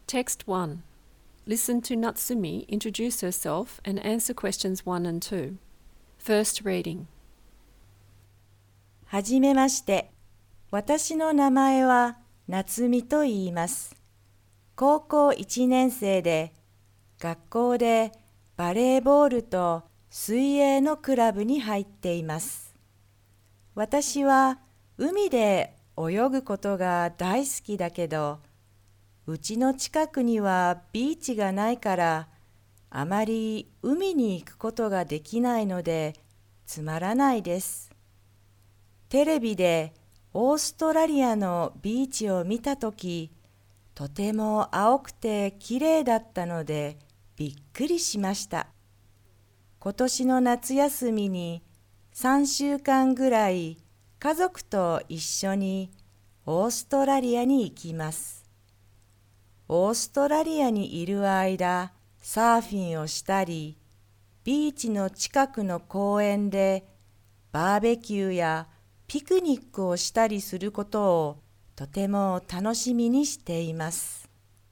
Text 1. Listen to Natsumi introduce herself and answer questions 1 and 2. First reading. はじめまして。私の名前は夏美と言います。高校1年生で、学校でバレーボールと水泳のクラブに入っています。私は海で泳ぐことが大好きだけど、うちの近くにはビーチがないから、あまり海に行くことができないのでつまらないです。テレビでオーストラリアのビーチを見たとき、とても青くてきれいだったのでびっくりしました。今年の夏休みに3週間ぐらい家族と一緒にオーストラリアに行きます。オーストラリアにいる間、サーフィンをしたり、ビーチの近くの公園でバーベキューやピクニックをしたりすることをとても楽しみにしています。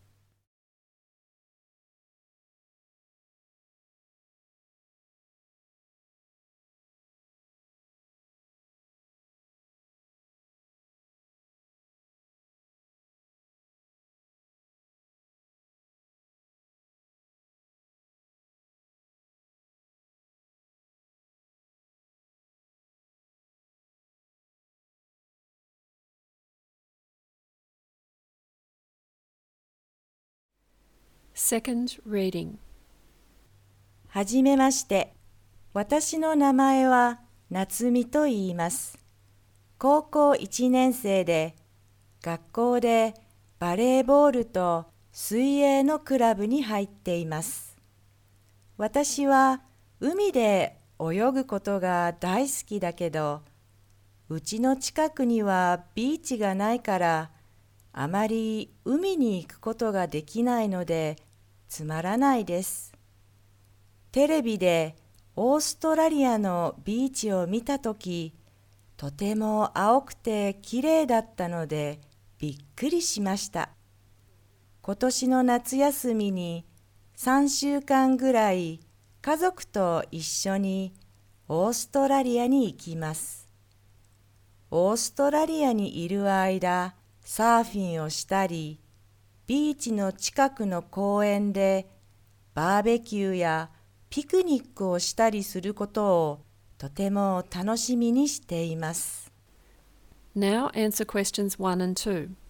Second reading. はじめまして。私の名前は夏美と言います。高校1年生で、学校でバレーボールと水泳のクラブに入っています。私は海で泳ぐことが大好きだけど、うちの近くにはビーチがないから、あまり海に行くことができないのでつまらないです。テレビでオーストラリアのビーチを見たとき、とても青くてきれいだったのでびっくりしました。今年の夏休みに3週間ぐらい家族と一緒にオーストラリアに行きます。オーストラリアにいる間、サーフィンをしたり、ビーチの近くの公園でバーベキューやピクニックをしたりすることをとても楽しみにしています。 Now answer questions 1 and 2.